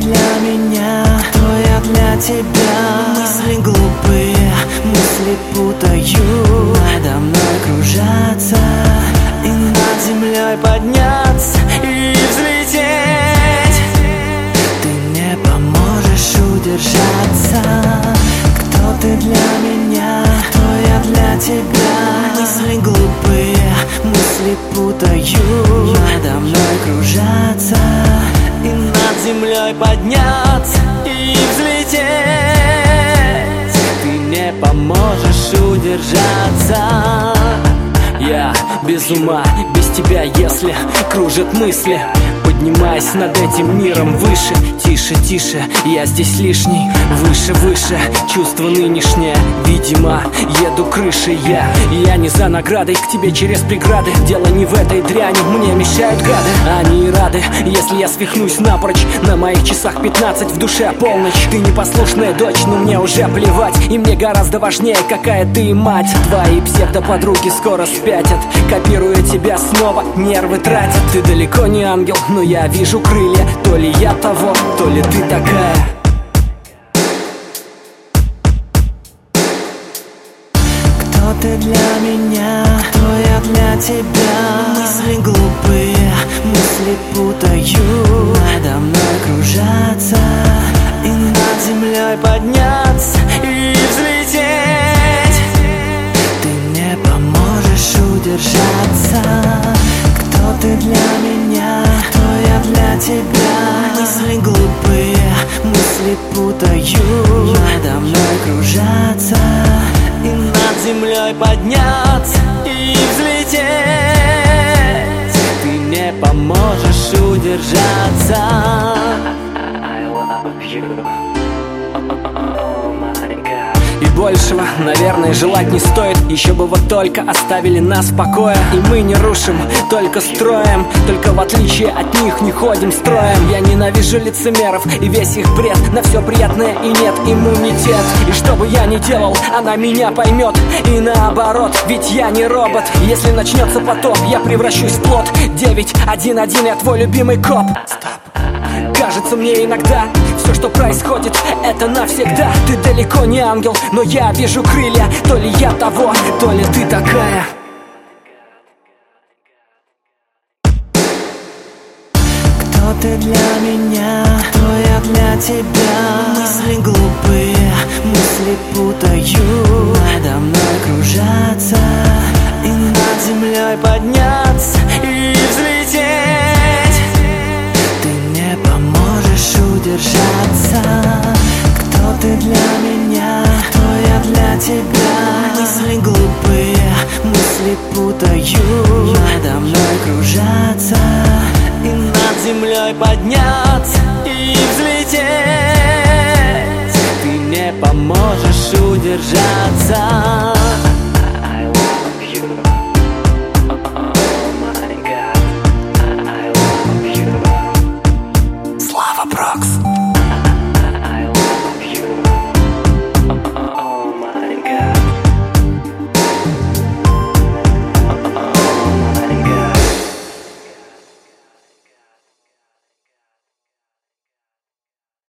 для меня, кто я для тебя. Мысли глупые, мысли путаю, надо мной кружатся, и над землей подняться и взлететь. Ты мне поможешь удержаться. Кто ты для меня, кто я для тебя. Мысли глупые, мысли путаю, надо мной кружатся, и над землей подняться и взлететь. Ты мне поможешь удержаться. Я без ума, без тебя, если кружат мысли, поднимаясь над этим миром выше. Тише, тише, я здесь лишний. Выше, выше, чувство нынешнее. Видимо, еду крышей я не за наградой к тебе через преграды. Дело не в этой дряни, мне мешают гады. Они и рады, если я свихнусь напрочь. На моих часах 15, в душе полночь. Ты непослушная дочь, но мне уже плевать. И мне гораздо важнее, какая ты мать. Твои псевдоподруги скоро спятят, копируя тебя снова, нервы тратят. Ты далеко не ангел, но я вижу крылья. То ли я того, то ли ты такая. Кто ты для меня, кто я для тебя. Мысли глупые, мысли путаю, надо мной кружатся, и над землей подняться и взлететь. Ты мне поможешь удержаться. Кто ты для меня, кто я для тебя. Мысли глупые, мысли путаю, надо мной кружатся, и над землей подняться и взлететь. Ты мне поможешь удержаться. I love you. И большего, наверное, желать не стоит. Еще бы вот только оставили нас в покое. И мы не рушим, только строим. Только в отличие от них не ходим строем. Я ненавижу лицемеров и весь их бред. На все приятное и нет иммунитет. И что бы я ни делал, она меня поймет. И наоборот, ведь я не робот. Если начнется потоп, я превращусь в плот. 911, я твой любимый коп. Кажется мне иногда, все, что происходит, это навсегда. Ты далеко не ангел, но я вижу крылья. То ли я того, то ли ты такая. Кто ты для меня, кто я для тебя. Мысли глупые, мысли путаю, надо мной кружатся, и над землей подняться и взлететь. Ты мне поможешь удержаться. Кто ты для меня, кто я для тебя. Мысли глупые, мысли путаю, надо мной кружатся, и над землей подняться и взлететь. Ты мне поможешь удержаться.